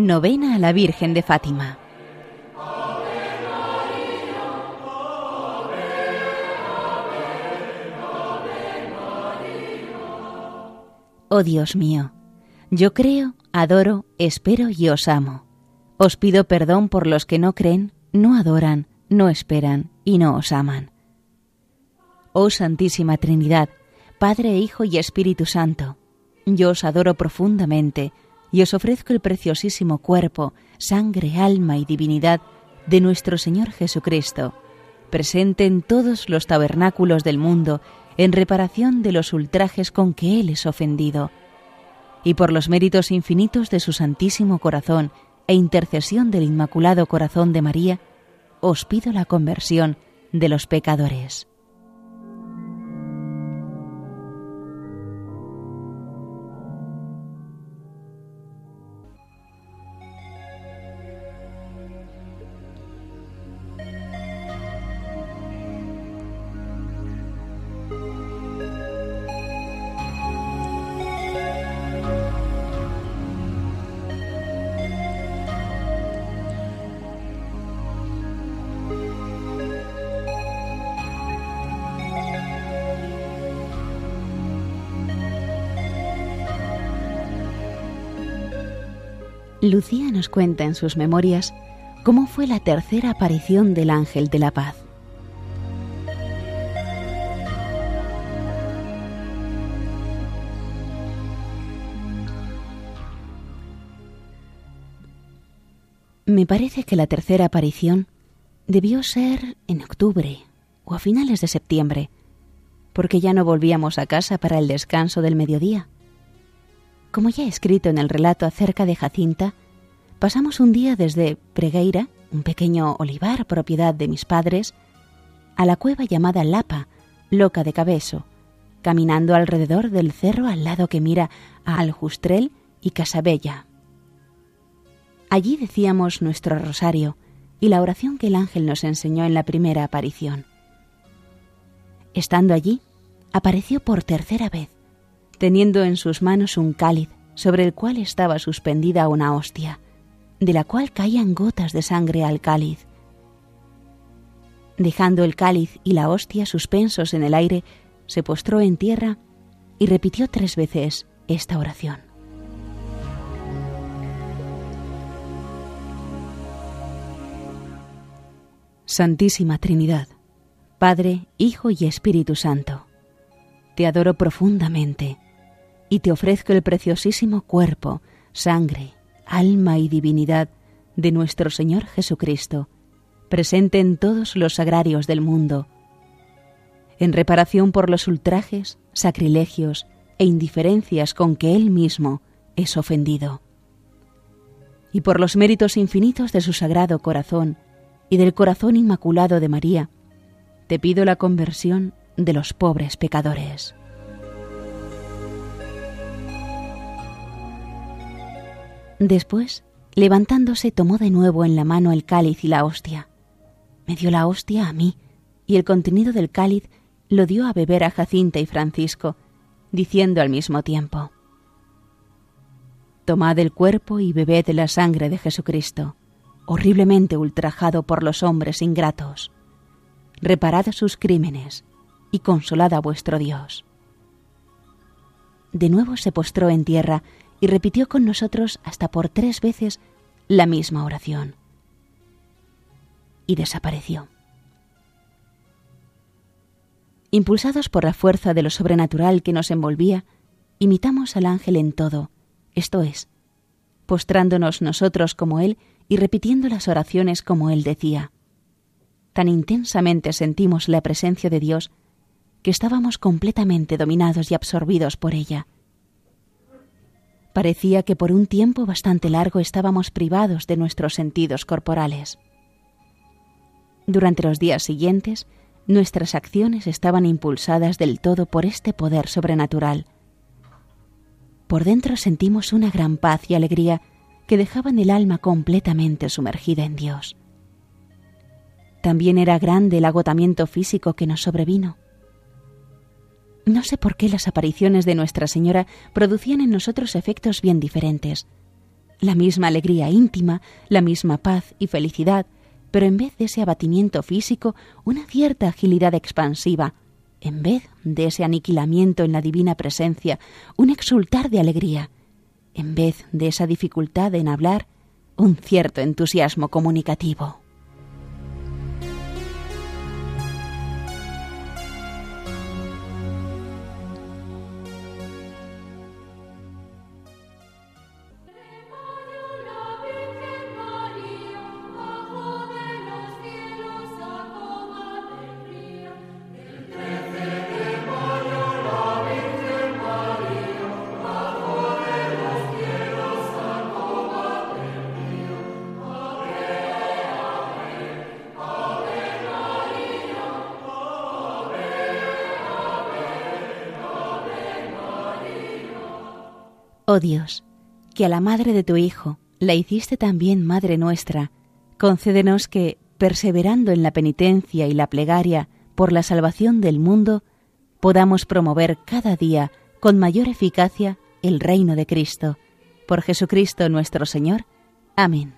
Novena a la Virgen de Fátima. Oh Dios mío, yo creo, adoro, espero y os amo. Os pido perdón por los que no creen, no adoran, no esperan y no os aman. Oh Santísima Trinidad, Padre, Hijo y Espíritu Santo, yo os adoro profundamente y os ofrezco el preciosísimo cuerpo, sangre, alma y divinidad de nuestro Señor Jesucristo, presente en todos los tabernáculos del mundo en reparación de los ultrajes con que Él es ofendido, y por los méritos infinitos de su Santísimo Corazón e intercesión del Inmaculado Corazón de María, os pido la conversión de los pecadores. Lucía nos cuenta en sus memorias cómo fue la tercera aparición del ángel de la paz. Me parece que la tercera aparición debió ser en octubre o a finales de septiembre, porque ya no volvíamos a casa para el descanso del mediodía. Como ya he escrito en el relato acerca de Jacinta, pasamos un día desde Pregueira, un pequeño olivar propiedad de mis padres, a la cueva llamada Lapa, Loca de Cabeso, caminando alrededor del cerro al lado que mira a Aljustrel y Casabella. Allí decíamos nuestro rosario y la oración que el ángel nos enseñó en la primera aparición. Estando allí, apareció por tercera vez, teniendo en sus manos un cáliz sobre el cual estaba suspendida una hostia, de la cual caían gotas de sangre al cáliz. Dejando el cáliz y la hostia suspensos en el aire, se postró en tierra y repitió 3 veces esta oración. Santísima Trinidad, Padre, Hijo y Espíritu Santo, te adoro profundamente y te ofrezco el preciosísimo cuerpo, sangre, alma y divinidad de nuestro Señor Jesucristo, presente en todos los sagrarios del mundo, en reparación por los ultrajes, sacrilegios e indiferencias con que Él mismo es ofendido, y por los méritos infinitos de su Sagrado Corazón y del Corazón Inmaculado de María, te pido la conversión de los pobres pecadores. Después, levantándose, tomó de nuevo en la mano el cáliz y la hostia. Me dio la hostia a mí, y el contenido del cáliz lo dio a beber a Jacinta y Francisco, diciendo al mismo tiempo: Tomad el cuerpo y bebed la sangre de Jesucristo, horriblemente ultrajado por los hombres ingratos. Reparad sus crímenes y consolad a vuestro Dios. De nuevo se postró en tierra y repitió con nosotros hasta por 3 veces la misma oración. Y desapareció. Impulsados por la fuerza de lo sobrenatural que nos envolvía, imitamos al ángel en todo, esto es, postrándonos nosotros como él y repitiendo las oraciones como él decía. Tan intensamente sentimos la presencia de Dios que estábamos completamente dominados y absorbidos por ella. Parecía que por un tiempo bastante largo estábamos privados de nuestros sentidos corporales. Durante los días siguientes, nuestras acciones estaban impulsadas del todo por este poder sobrenatural. Por dentro sentimos una gran paz y alegría que dejaban el alma completamente sumergida en Dios. También era grande el agotamiento físico que nos sobrevino. No sé por qué las apariciones de Nuestra Señora producían en nosotros efectos bien diferentes, la misma alegría íntima, la misma paz y felicidad, pero en vez de ese abatimiento físico, una cierta agilidad expansiva, en vez de ese aniquilamiento en la divina presencia, un exultar de alegría, en vez de esa dificultad en hablar, un cierto entusiasmo comunicativo. Oh Dios, que a la madre de tu Hijo la hiciste también Madre nuestra, concédenos que, perseverando en la penitencia y la plegaria por la salvación del mundo, podamos promover cada día con mayor eficacia el reino de Cristo. Por Jesucristo nuestro Señor. Amén.